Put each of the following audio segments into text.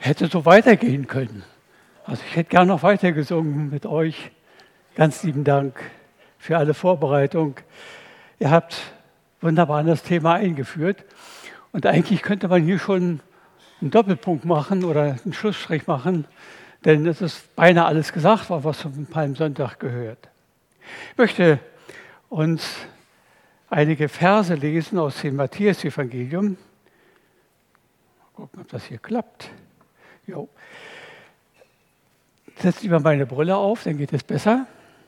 Hätte so weitergehen können. Also ich hätte gerne noch weiter gesungen mit euch. Ganz lieben Dank für alle Vorbereitung. Ihr habt wunderbar in das Thema eingeführt. Und eigentlich könnte man hier schon einen Doppelpunkt machen oder einen Schlussstrich machen, denn es ist beinahe alles gesagt worden, was zum Palmsonntag gehört. Ich möchte uns einige Verse lesen aus dem Matthäus-Evangelium. Gucken, ob das hier klappt. Jo. Ich setze lieber meine Brille auf, dann geht es besser.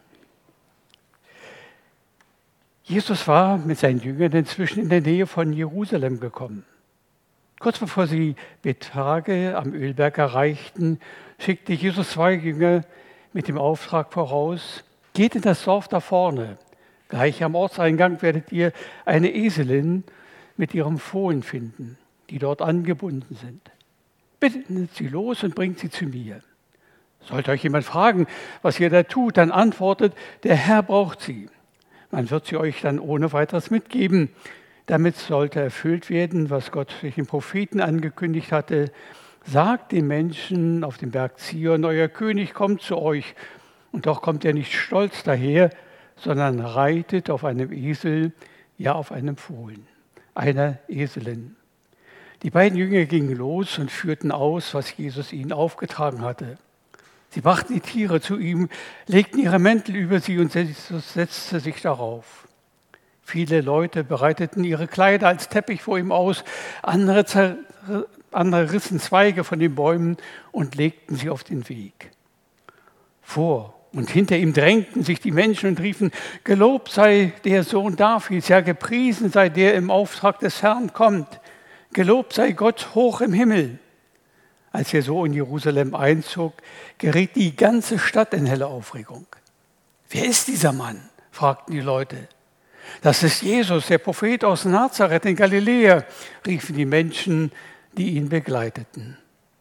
Jesus war mit seinen Jüngern inzwischen in der Nähe von Jerusalem gekommen. Kurz bevor sie Bethphage am Ölberg erreichten, schickte Jesus 2 Jünger mit dem Auftrag voraus: Geht in das Dorf da vorne. Gleich am Ortseingang werdet ihr eine Eselin mit ihrem Fohlen finden, die dort angebunden sind. Bindet sie los und bringt sie zu mir. Sollte euch jemand fragen, was ihr da tut, dann antwortet: Der Herr braucht sie. Man wird sie euch dann ohne weiteres mitgeben. Damit sollte erfüllt werden, was Gott durch den Propheten angekündigt hatte. Sagt den Menschen auf dem Berg Zion, euer König kommt zu euch. Und doch kommt er nicht stolz daher, sondern reitet auf einem Esel, ja auf einem Fohlen, einer Eselin. Die beiden Jünger gingen los und führten aus, was Jesus ihnen aufgetragen hatte. Sie brachten die Tiere zu ihm, legten ihre Mäntel über sie und Jesus setzte sich darauf. Viele Leute breiteten ihre Kleider als Teppich vor ihm aus, andere rissen Zweige von den Bäumen und legten sie auf den Weg. Vor und hinter ihm drängten sich die Menschen und riefen: Gelobt sei der Sohn Davids, ja gepriesen sei der im Auftrag des Herrn kommt. Gelobt sei Gott hoch im Himmel. Als er so in Jerusalem einzog, geriet die ganze Stadt in helle Aufregung. Wer ist dieser Mann? Fragten die Leute. Das ist Jesus, der Prophet aus Nazareth in Galiläa, riefen die Menschen, die ihn begleiteten.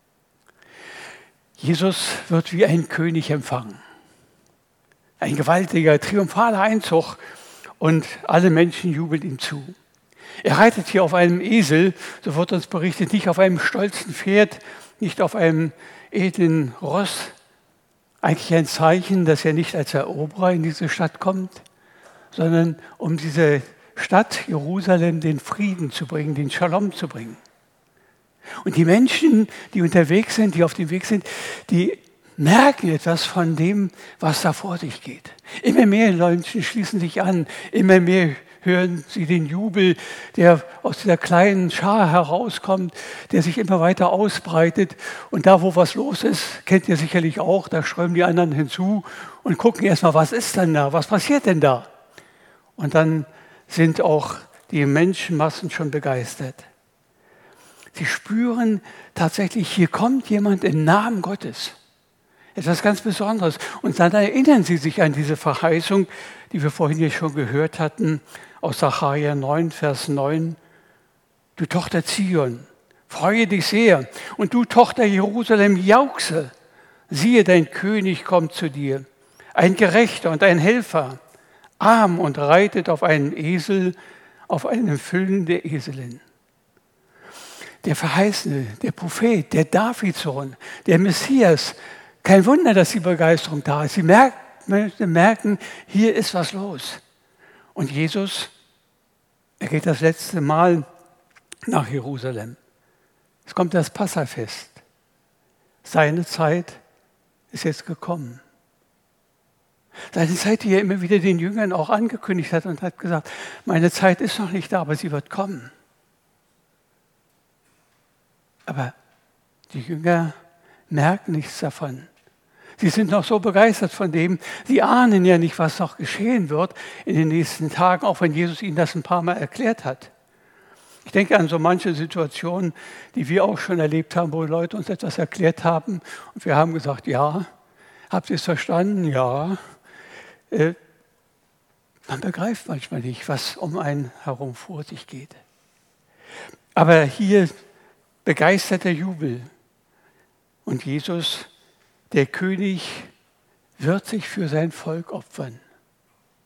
Jesus wird wie ein König empfangen. Ein gewaltiger, triumphaler Einzug und alle Menschen jubeln ihm zu. Er reitet hier auf einem Esel, so wird uns berichtet, nicht auf einem stolzen Pferd, nicht auf einem edlen Ross. Eigentlich ein Zeichen, dass er nicht als Eroberer in diese Stadt kommt, sondern um diese Stadt Jerusalem den Frieden zu bringen, den Shalom zu bringen. Und die Menschen, die unterwegs sind, die auf dem Weg sind, die merken etwas von dem, was da vor sich geht. Immer mehr Menschen schließen sich an, immer mehr hören sie den Jubel, der aus dieser kleinen Schar herauskommt, der sich immer weiter ausbreitet. Und da, wo was los ist, kennt ihr sicherlich auch, da strömen die anderen hinzu und gucken erstmal, was ist denn da, was passiert denn da? Und dann sind auch die Menschenmassen schon begeistert. Sie spüren tatsächlich, hier kommt jemand im Namen Gottes. Etwas ganz Besonderes. Und dann erinnern sie sich an diese Verheißung, die wir vorhin hier schon gehört hatten, aus Sacharja 9, Vers 9. Du Tochter Zion, freue dich sehr. Und du Tochter Jerusalem, jauchze. Siehe, dein König kommt zu dir. Ein Gerechter und ein Helfer, arm und reitet auf einem Esel, auf einem Füllen der Eselin. Der Verheißene, der Prophet, der Davidsohn, der Messias. Kein Wunder, dass die Begeisterung da ist. Sie merken, hier ist was los. Und Jesus, er geht das letzte Mal nach Jerusalem. Es kommt das Passafest. Seine Zeit ist jetzt gekommen. Seine Zeit, die er immer wieder den Jüngern auch angekündigt hat und hat gesagt, meine Zeit ist noch nicht da, aber sie wird kommen. Aber die Jünger merken nichts davon. Sie sind noch so begeistert von dem, sie ahnen ja nicht, was noch geschehen wird in den nächsten Tagen, auch wenn Jesus ihnen das ein paar Mal erklärt hat. Ich denke an so manche Situationen, die wir auch schon erlebt haben, wo Leute uns etwas erklärt haben und wir haben gesagt, ja, habt ihr es verstanden? Ja. Man begreift manchmal nicht, was um einen herum vor sich geht. Aber hier begeisterter Jubel. Und Jesus, der König, wird sich für sein Volk opfern.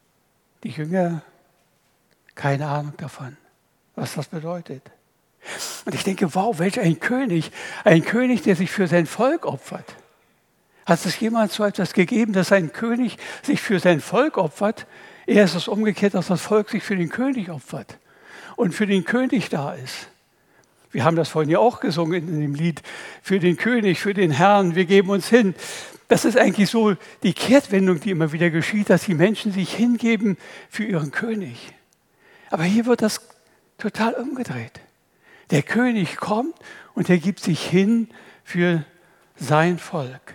Die Jünger, keine Ahnung davon, was das bedeutet. Und ich denke, wow, welch ein König, der sich für sein Volk opfert. Hat es jemals so etwas gegeben, dass ein König sich für sein Volk opfert? Eher ist es umgekehrt, dass das Volk sich für den König opfert und für den König da ist. Wir haben das vorhin ja auch gesungen in dem Lied, für den König, für den Herrn, wir geben uns hin. Das ist eigentlich so die Kehrtwendung, die immer wieder geschieht, dass die Menschen sich hingeben für ihren König. Aber hier wird das total umgedreht. Der König kommt und er gibt sich hin für sein Volk.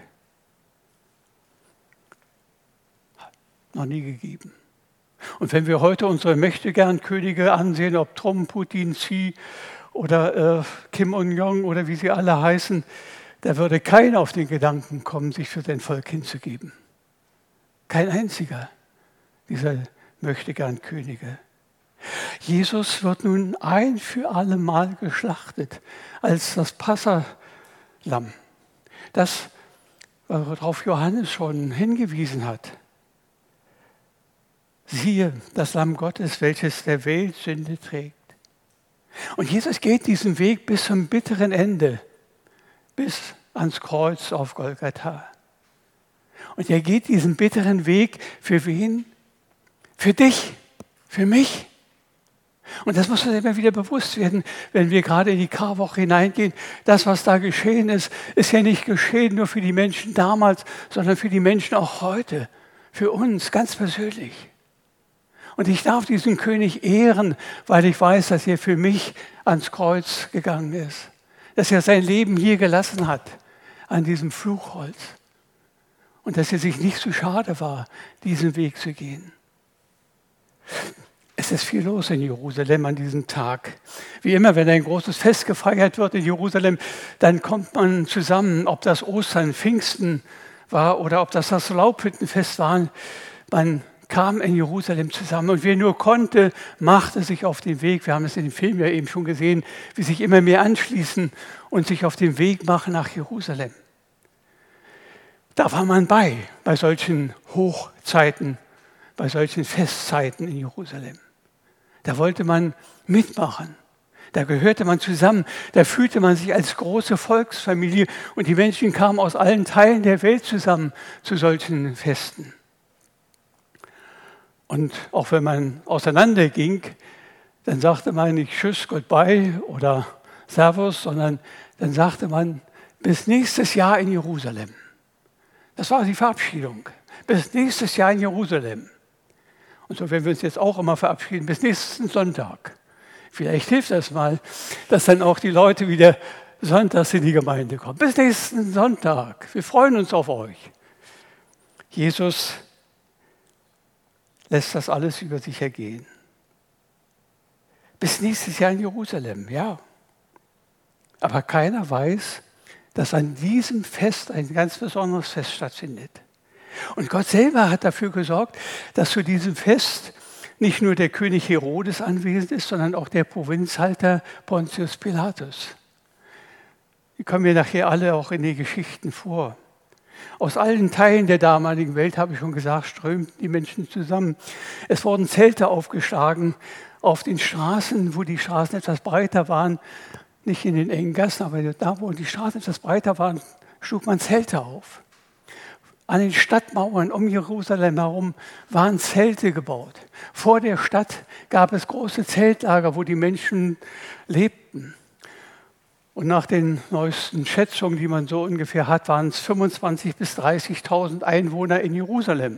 Noch nie gegeben. Und wenn wir heute unsere Mächtegern-Könige ansehen, ob Trump, Putin, Xi oder Kim Il-jong oder wie sie alle heißen, da würde keiner auf den Gedanken kommen, sich für sein Volk hinzugeben. Kein einziger dieser Mächtegern-Könige. Jesus wird nun ein für alle Mal geschlachtet als das Passahlamm. Das, worauf Johannes schon hingewiesen hat. Siehe, das Lamm Gottes, welches der Welt Sünde trägt. Und Jesus geht diesen Weg bis zum bitteren Ende, bis ans Kreuz auf Golgatha. Und er geht diesen bitteren Weg für wen? Für dich, für mich. Und das muss uns immer wieder bewusst werden, wenn wir gerade in die Karwoche hineingehen. Das, was da geschehen ist, ist ja nicht geschehen nur für die Menschen damals, sondern für die Menschen auch heute, für uns ganz persönlich. Und ich darf diesen König ehren, weil ich weiß, dass er für mich ans Kreuz gegangen ist. Dass er sein Leben hier gelassen hat, an diesem Fluchholz. Und dass er sich nicht so schade war, diesen Weg zu gehen. Es ist viel los in Jerusalem an diesem Tag. Wie immer, wenn ein großes Fest gefeiert wird in Jerusalem, dann kommt man zusammen, ob das Ostern, Pfingsten war oder ob das Laubhüttenfest war. Man kam in Jerusalem zusammen und wer nur konnte, machte sich auf den Weg. Wir haben es in dem Film ja eben schon gesehen, wie sich immer mehr anschließen und sich auf den Weg machen nach Jerusalem. Da war man bei solchen Hochzeiten, bei solchen Festzeiten in Jerusalem. Da wollte man mitmachen. Da gehörte man zusammen. Da fühlte man sich als große Volksfamilie und die Menschen kamen aus allen Teilen der Welt zusammen zu solchen Festen. Und auch wenn man auseinanderging, dann sagte man nicht Tschüss, Goodbye oder Servus, sondern dann sagte man bis nächstes Jahr in Jerusalem. Das war die Verabschiedung. Bis nächstes Jahr in Jerusalem. Und so werden wir uns jetzt auch immer verabschieden, bis nächsten Sonntag. Vielleicht hilft das mal, dass dann auch die Leute wieder sonntags in die Gemeinde kommen. Bis nächsten Sonntag. Wir freuen uns auf euch. Jesus lässt das alles über sich ergehen. Bis nächstes Jahr in Jerusalem, ja. Aber keiner weiß, dass an diesem Fest ein ganz besonderes Fest stattfindet. Und Gott selber hat dafür gesorgt, dass zu diesem Fest nicht nur der König Herodes anwesend ist, sondern auch der Provinzhalter Pontius Pilatus. Die kommen wir nachher alle auch in den Geschichten vor. Aus allen Teilen der damaligen Welt, habe ich schon gesagt, strömten die Menschen zusammen. Es wurden Zelte aufgeschlagen auf den Straßen, wo die Straßen etwas breiter waren. Nicht in den engen Gassen, aber da, wo die Straßen etwas breiter waren, schlug man Zelte auf. An den Stadtmauern um Jerusalem herum waren Zelte gebaut. Vor der Stadt gab es große Zeltlager, wo die Menschen lebten. Und nach den neuesten Schätzungen, die man so ungefähr hat, waren es 25.000 bis 30.000 Einwohner in Jerusalem.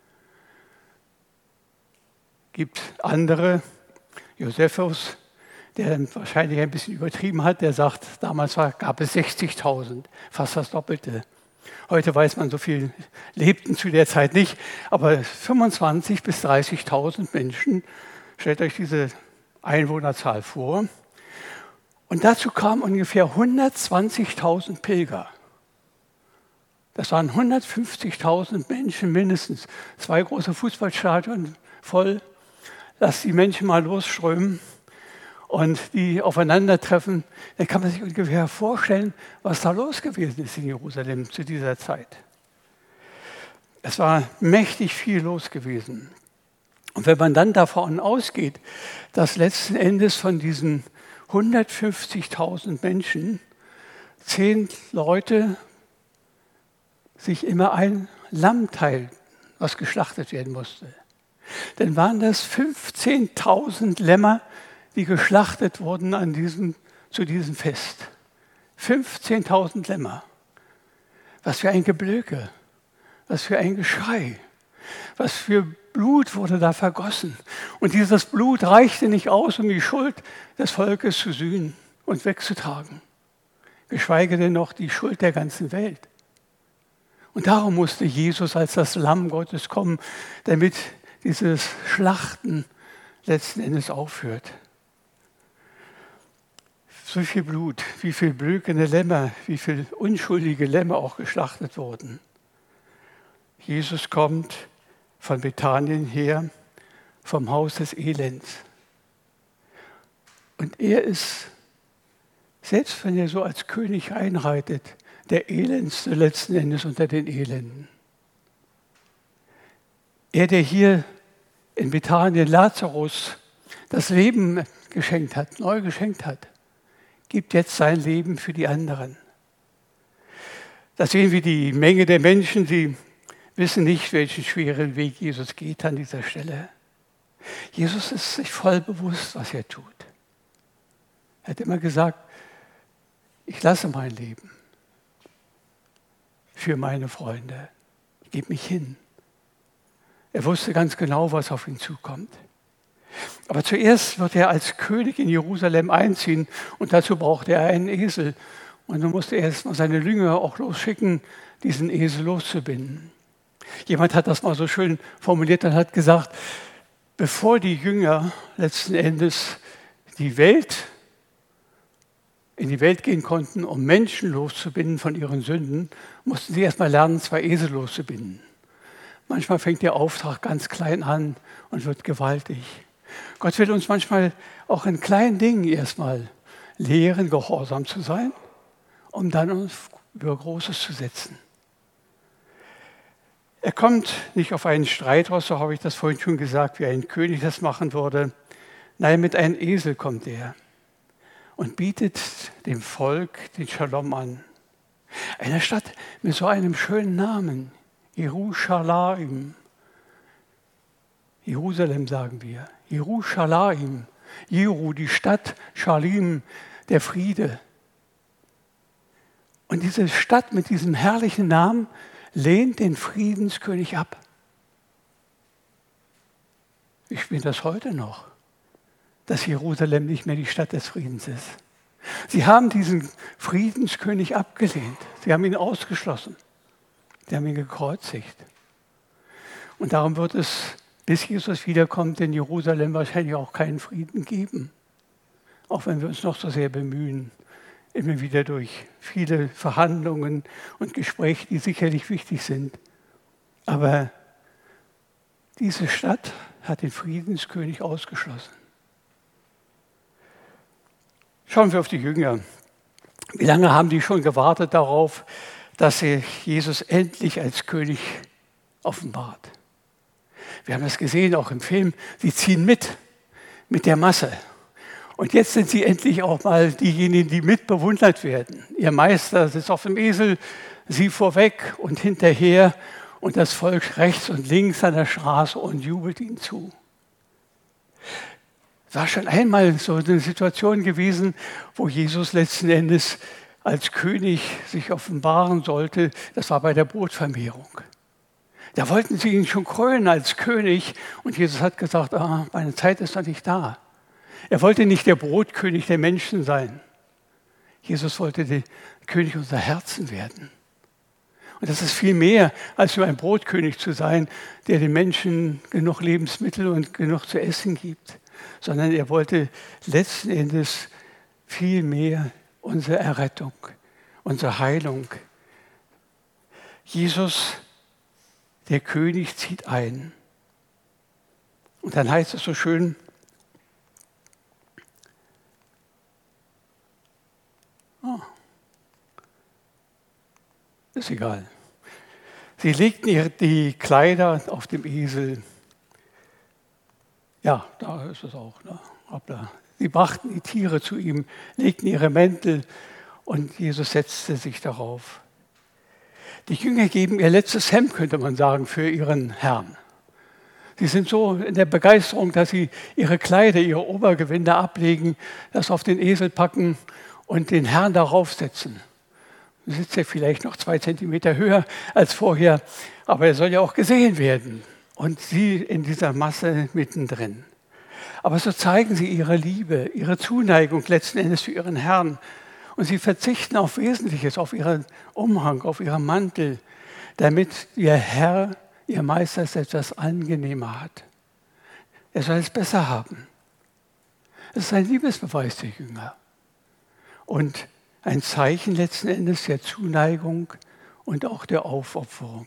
Gibt andere, Josephus, der wahrscheinlich ein bisschen übertrieben hat, der sagt, damals gab es 60.000, fast das Doppelte. Heute weiß man, so viel lebten zu der Zeit nicht, aber 25.000 bis 30.000 Menschen, stellt euch diese Einwohnerzahl vor. Und dazu kamen ungefähr 120.000 Pilger. Das waren 150.000 Menschen mindestens. 2 große Fußballstadien voll. Lass die Menschen mal losströmen und die aufeinandertreffen. Dann kann man sich ungefähr vorstellen, was da los gewesen ist in Jerusalem zu dieser Zeit. Es war mächtig viel los gewesen. Und wenn man dann davon ausgeht, dass letzten Endes von diesen 150.000 Menschen, 10 Leute sich immer ein Lamm teilen, was geschlachtet werden musste. Dann waren das 15.000 Lämmer, die geschlachtet wurden zu diesem Fest. 15.000 Lämmer. Was für ein Geblöke, was für ein Geschrei, was für Blut wurde da vergossen. Und dieses Blut reichte nicht aus, um die Schuld des Volkes zu sühnen und wegzutragen. Geschweige denn noch die Schuld der ganzen Welt. Und darum musste Jesus als das Lamm Gottes kommen, damit dieses Schlachten letzten Endes aufhört. So viel Blut, wie viel blökende Lämmer, wie viel unschuldige Lämmer auch geschlachtet wurden. Jesus kommt von Bethanien her, vom Haus des Elends. Und er ist, selbst wenn er so als König einreitet, der Elendste letzten Endes unter den Elenden. Er, der hier in Bethanien Lazarus das Leben geschenkt hat, neu geschenkt hat, gibt jetzt sein Leben für die anderen. Da sehen wir die Menge der Menschen, die wissen nicht, welchen schweren Weg Jesus geht an dieser Stelle. Jesus ist sich voll bewusst, was er tut. Er hat immer gesagt, ich lasse mein Leben für meine Freunde. Ich gebe mich hin. Er wusste ganz genau, was auf ihn zukommt. Aber zuerst wird er als König in Jerusalem einziehen und dazu brauchte er einen Esel. Und dann musste er erst mal seine Jünger auch losschicken, diesen Esel loszubinden. Jemand hat das mal so schön formuliert und hat gesagt, bevor die Jünger letzten Endes in die Welt gehen konnten, um Menschen loszubinden von ihren Sünden, mussten sie erst mal lernen, 2 Esel loszubinden. Manchmal fängt der Auftrag ganz klein an und wird gewaltig. Gott will uns manchmal auch in kleinen Dingen erstmal lehren, gehorsam zu sein, um dann uns über Großes zu setzen. Er kommt nicht auf einen Streitross, so habe ich das vorhin schon gesagt, wie ein König das machen würde. Nein, mit einem Esel kommt er und bietet dem Volk den Shalom an. Eine Stadt mit so einem schönen Namen, Jerusalem. Jerusalem sagen wir. Jerusalem. Jeru, die Stadt, Shalim, der Friede. Und diese Stadt mit diesem herrlichen Namen lehnt den Friedenskönig ab. Ich spüre das heute noch, dass Jerusalem nicht mehr die Stadt des Friedens ist. Sie haben diesen Friedenskönig abgelehnt. Sie haben ihn ausgeschlossen. Sie haben ihn gekreuzigt. Und darum wird es, bis Jesus wiederkommt, in Jerusalem wahrscheinlich auch keinen Frieden geben. Auch wenn wir uns noch so sehr bemühen, immer wieder durch viele Verhandlungen und Gespräche, die sicherlich wichtig sind. Aber diese Stadt hat den Friedenskönig ausgeschlossen. Schauen wir auf die Jünger. Wie lange haben die schon gewartet darauf, dass sich Jesus endlich als König offenbart? Wir haben das gesehen, auch im Film. Sie ziehen mit der Masse. Und jetzt sind sie endlich auch mal diejenigen, die mit bewundert werden. Ihr Meister sitzt auf dem Esel, sie vorweg und hinterher und das Volk rechts und links an der Straße und jubelt ihnen zu. Es war schon einmal so eine Situation gewesen, wo Jesus letzten Endes als König sich offenbaren sollte. Das war bei der Brotvermehrung. Da wollten sie ihn schon krönen als König und Jesus hat gesagt, meine Zeit ist noch nicht da. Er wollte nicht der Brotkönig der Menschen sein. Jesus wollte der König unserer Herzen werden. Und das ist viel mehr, als nur ein Brotkönig zu sein, der den Menschen genug Lebensmittel und genug zu essen gibt, sondern er wollte letzten Endes viel mehr unsere Errettung, unsere Heilung. Jesus, der König, zieht ein. Und dann heißt es so schön, ist egal. Sie legten die Kleider auf dem Esel. Ja, da ist es auch. Ne? Hoppla, Sie brachten die Tiere zu ihm, legten ihre Mäntel und Jesus setzte sich darauf. Die Jünger geben ihr letztes Hemd, könnte man sagen, für ihren Herrn. Sie sind so in der Begeisterung, dass sie ihre Kleider, ihre Obergewänder ablegen, das auf den Esel packen und den Herrn darauf setzen. Er sitzt ja vielleicht noch 2 Zentimeter höher als vorher, aber er soll ja auch gesehen werden. Und sie in dieser Masse mittendrin. Aber so zeigen sie ihre Liebe, ihre Zuneigung letzten Endes für ihren Herrn. Und sie verzichten auf Wesentliches, auf ihren Umhang, auf ihren Mantel, damit ihr Herr, ihr Meister es etwas angenehmer hat. Er soll es besser haben. Es ist ein Liebesbeweis der Jünger. Und ein Zeichen letzten Endes der Zuneigung und auch der Aufopferung.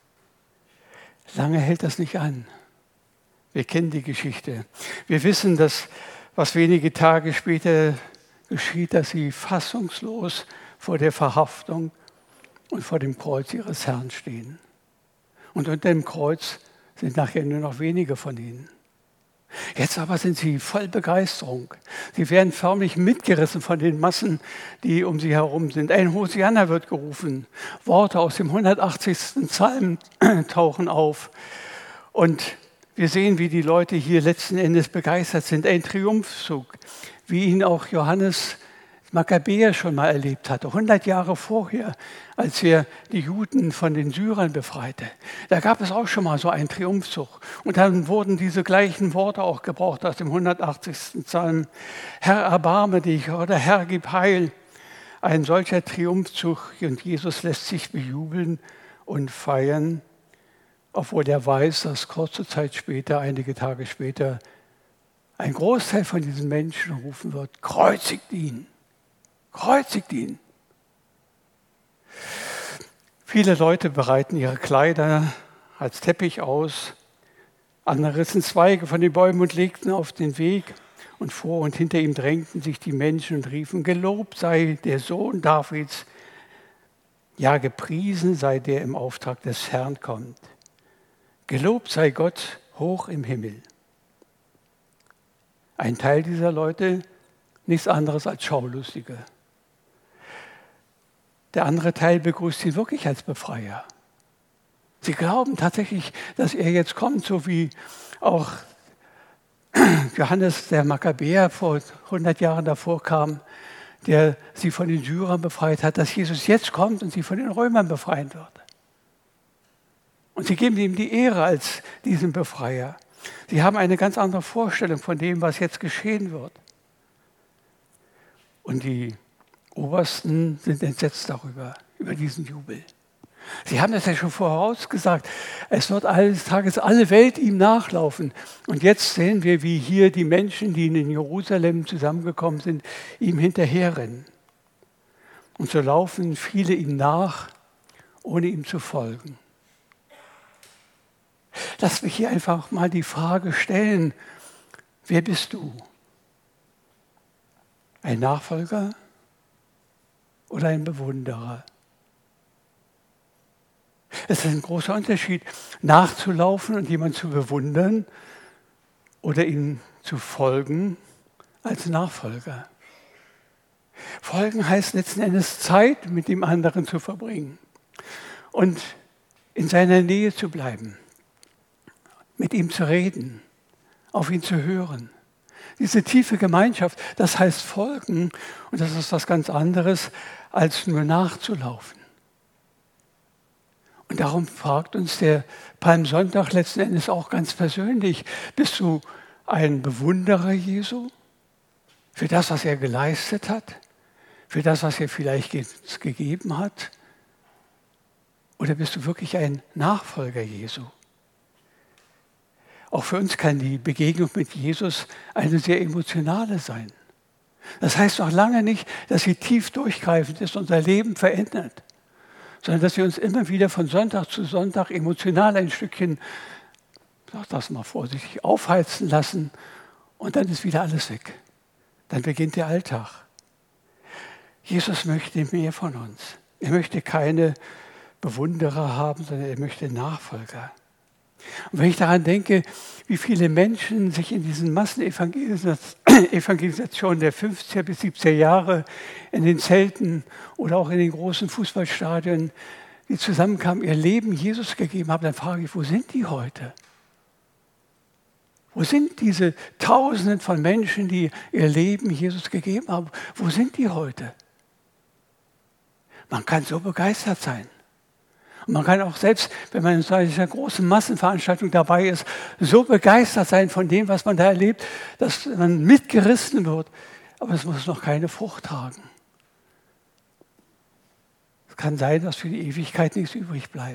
Lange hält das nicht an. Wir kennen die Geschichte. Wir wissen, dass, was wenige Tage später geschieht, dass sie fassungslos vor der Verhaftung und vor dem Kreuz ihres Herrn stehen. Und unter dem Kreuz sind nachher nur noch wenige von ihnen. Jetzt aber sind sie voll Begeisterung. Sie werden förmlich mitgerissen von den Massen, die um sie herum sind. Ein Hosianna wird gerufen. Worte aus dem 180. Psalm tauchen auf. Und wir sehen, wie die Leute hier letzten Endes begeistert sind. Ein Triumphzug, wie ihn auch Johannes Makkabäer schon mal erlebt hatte, 100 Jahre vorher, als er die Juden von den Syrern befreite. Da gab es auch schon mal so einen Triumphzug. Und dann wurden diese gleichen Worte auch gebraucht aus dem 180. Psalm. Herr, erbarme dich oder Herr, gib Heil. Ein solcher Triumphzug und Jesus lässt sich bejubeln und feiern, obwohl er weiß, dass kurze Zeit später, einige Tage später, ein Großteil von diesen Menschen rufen wird, kreuzigt ihn. Kreuzigt ihn. Viele Leute bereiten ihre Kleider als Teppich aus. Andere rissen Zweige von den Bäumen und legten auf den Weg. Und vor und hinter ihm drängten sich die Menschen und riefen, gelobt sei der Sohn Davids. Ja, gepriesen sei der im Auftrag des Herrn kommt. Gelobt sei Gott hoch im Himmel. Ein Teil dieser Leute, nichts anderes als Schaulustige. Der andere Teil begrüßt ihn wirklich als Befreier. Sie glauben tatsächlich, dass er jetzt kommt, so wie auch Johannes der Makkabäer vor 100 Jahren davor kam, der sie von den Syrern befreit hat, dass Jesus jetzt kommt und sie von den Römern befreien wird. Und sie geben ihm die Ehre als diesen Befreier. Sie haben eine ganz andere Vorstellung von dem, was jetzt geschehen wird. Und die Obersten sind entsetzt darüber, über diesen Jubel. Sie haben das ja schon vorausgesagt. Es wird eines Tages alle Welt ihm nachlaufen. Und jetzt sehen wir, wie hier die Menschen, die in Jerusalem zusammengekommen sind, ihm hinterherrennen. Und so laufen viele ihm nach, ohne ihm zu folgen. Lass mich hier einfach mal die Frage stellen, wer bist du? Ein Nachfolger oder ein Bewunderer? Es ist ein großer Unterschied, nachzulaufen und jemanden zu bewundern oder ihm zu folgen als Nachfolger. Folgen heißt letzten Endes Zeit mit dem anderen zu verbringen und in seiner Nähe zu bleiben, mit ihm zu reden, auf ihn zu hören. Diese tiefe Gemeinschaft, das heißt folgen und das ist was ganz anderes, als nur nachzulaufen. Und darum fragt uns der Palmsonntag letzten Endes auch ganz persönlich, bist du ein Bewunderer Jesu für das, was er geleistet hat, für das, was er vielleicht gegeben hat? Oder bist du wirklich ein Nachfolger Jesu? Auch für uns kann die Begegnung mit Jesus eine sehr emotionale sein. Das heißt noch lange nicht, dass sie tief durchgreifend ist, unser Leben verändert, sondern dass wir uns immer wieder von Sonntag zu Sonntag emotional ein Stückchen, sag das mal vorsichtig, aufheizen lassen und dann ist wieder alles weg. Dann beginnt der Alltag. Jesus möchte mehr von uns. Er möchte keine Bewunderer haben, sondern er möchte Nachfolger. Und wenn ich daran denke, wie viele Menschen sich in diesen Evangelisation der 50er bis 70er Jahre in den Zelten oder auch in den großen Fußballstadien, die zusammenkamen, ihr Leben Jesus gegeben haben, dann frage ich, wo sind die heute? Wo sind diese Tausenden von Menschen, die ihr Leben Jesus gegeben haben? Wo sind die heute? Man kann so begeistert sein. Und man kann auch selbst, wenn man in solcher großen Massenveranstaltung dabei ist, so begeistert sein von dem, was man da erlebt, dass man mitgerissen wird. Aber es muss noch keine Frucht tragen. Es kann sein, dass für die Ewigkeit nichts übrig bleibt.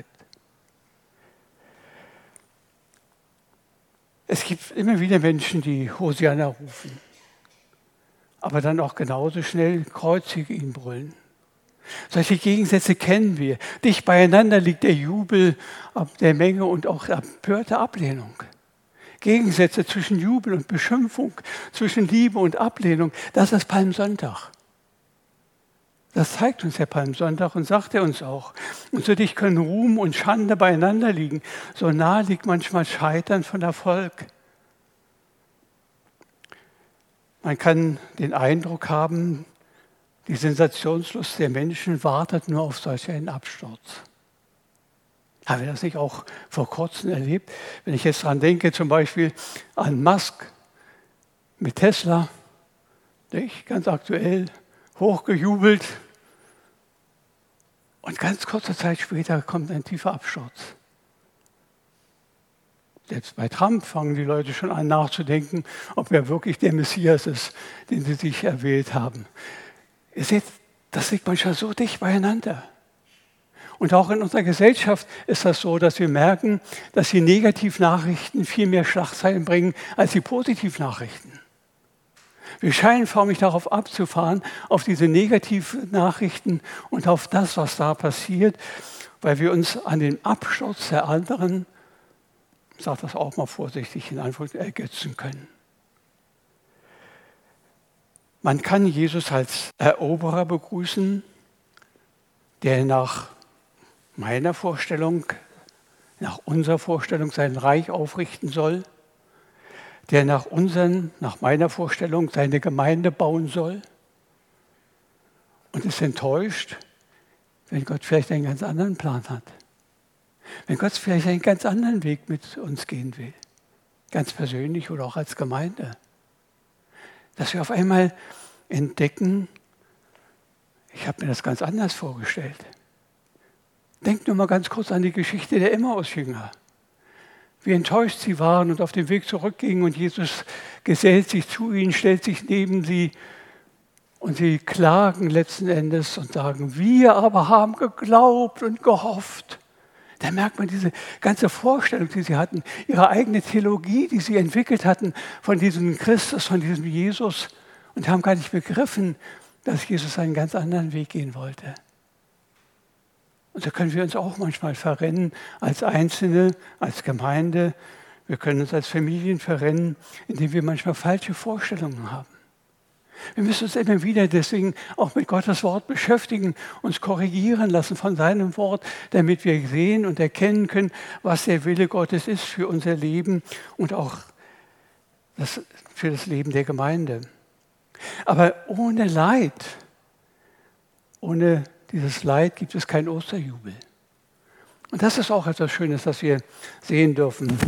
Es gibt immer wieder Menschen, die Hosianna rufen, aber dann auch genauso schnell kreuzige ihn brüllen. Solche Gegensätze kennen wir. Dicht beieinander liegt der Jubel der Menge und auch empörte Ablehnung. Gegensätze zwischen Jubel und Beschimpfung, zwischen Liebe und Ablehnung, das ist Palmsonntag. Das zeigt uns der Palmsonntag und sagt er uns auch. Und so dicht können Ruhm und Schande beieinander liegen. So nah liegt manchmal Scheitern von Erfolg. Man kann den Eindruck haben, die Sensationslust der Menschen wartet nur auf solch einen Absturz. Haben wir das nicht auch vor kurzem erlebt? Wenn ich jetzt daran denke, zum Beispiel an Musk mit Tesla, nicht? Ganz aktuell, hochgejubelt. Und ganz kurze Zeit später kommt ein tiefer Absturz. Selbst bei Trump fangen die Leute schon an nachzudenken, ob er wirklich der Messias ist, den sie sich erwählt haben. Ihr seht, das liegt manchmal so dicht beieinander. Und auch in unserer Gesellschaft ist das so, dass wir merken, dass die Negativnachrichten viel mehr Schlagzeilen bringen als die Positivnachrichten. Wir scheinen förmlich darauf abzufahren, auf diese Negativnachrichten und auf das, was da passiert, weil wir uns an den Absturz der anderen, ich sage das auch mal vorsichtig in Anführungszeichen, ergötzen können. Man kann Jesus als Eroberer begrüßen, der nach meiner Vorstellung, nach unserer Vorstellung sein Reich aufrichten soll, der nach meiner Vorstellung seine Gemeinde bauen soll und ist enttäuscht, wenn Gott vielleicht einen ganz anderen Plan hat. Wenn Gott vielleicht einen ganz anderen Weg mit uns gehen will, ganz persönlich oder auch als Gemeinde. Dass wir auf einmal entdecken, ich habe mir das ganz anders vorgestellt. Denkt nur mal ganz kurz an die Geschichte der Emmaus-Jünger. Wie enttäuscht sie waren und auf dem Weg zurückgingen und Jesus gesellt sich zu ihnen, stellt sich neben sie und sie klagen letzten Endes und sagen, wir aber haben geglaubt und gehofft. Da merkt man diese ganze Vorstellung, die sie hatten, ihre eigene Theologie, die sie entwickelt hatten von diesem Christus, von diesem Jesus und haben gar nicht begriffen, dass Jesus einen ganz anderen Weg gehen wollte. Und so können wir uns auch manchmal verrennen als Einzelne, als Gemeinde. Wir können uns als Familien verrennen, indem wir manchmal falsche Vorstellungen haben. Wir müssen uns immer wieder deswegen auch mit Gottes Wort beschäftigen, uns korrigieren lassen von seinem Wort, damit wir sehen und erkennen können, was der Wille Gottes ist für unser Leben und auch für das Leben der Gemeinde. Aber ohne Leid, ohne dieses Leid gibt es keinen Osterjubel. Und das ist auch etwas Schönes, das wir sehen dürfen.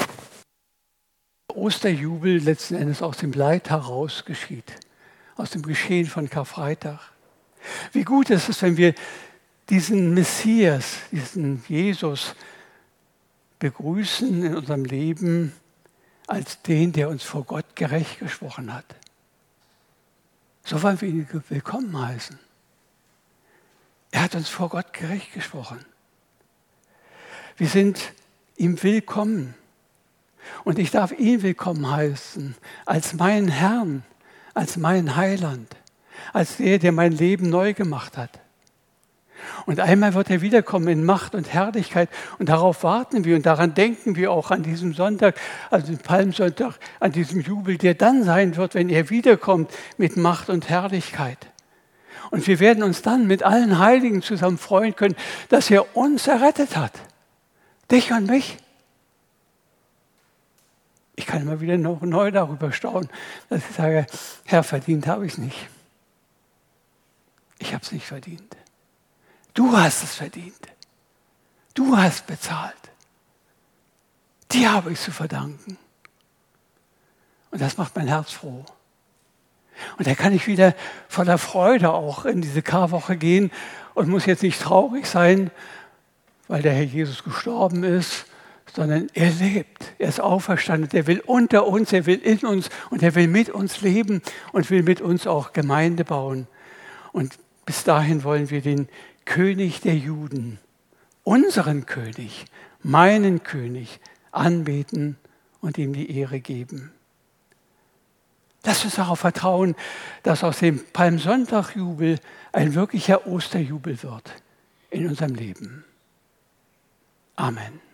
Osterjubel letzten Endes aus dem Leid heraus geschieht, aus dem Geschehen von Karfreitag. Wie gut ist es, wenn wir diesen Messias, diesen Jesus begrüßen in unserem Leben als den, der uns vor Gott gerecht gesprochen hat. So wollen wir ihn willkommen heißen. Er hat uns vor Gott gerecht gesprochen. Wir sind ihm willkommen. Und ich darf ihn willkommen heißen als meinen Herrn, als meinen Heiland, als der mein Leben neu gemacht hat. Und einmal wird er wiederkommen in Macht und Herrlichkeit und darauf warten wir und daran denken wir auch an diesem Sonntag, also den Palmsonntag, an diesem Jubel, der dann sein wird, wenn er wiederkommt mit Macht und Herrlichkeit. Und wir werden uns dann mit allen Heiligen zusammen freuen können, dass er uns errettet hat. Dich und mich. Ich kann immer wieder noch neu darüber staunen, dass ich sage, Herr, verdient habe ich es nicht. Ich habe es nicht verdient. Du hast es verdient. Du hast bezahlt. Dir habe ich es zu verdanken. Und das macht mein Herz froh. Und da kann ich wieder voller Freude auch in diese Karwoche gehen und muss jetzt nicht traurig sein, weil der Herr Jesus gestorben ist, sondern er lebt, er ist auferstanden, er will unter uns, er will in uns und er will mit uns leben und will mit uns auch Gemeinde bauen. Und bis dahin wollen wir den König der Juden, unseren König, meinen König, anbeten und ihm die Ehre geben. Lass uns darauf vertrauen, dass aus dem Palmsonntagjubel ein wirklicher Osterjubel wird in unserem Leben. Amen.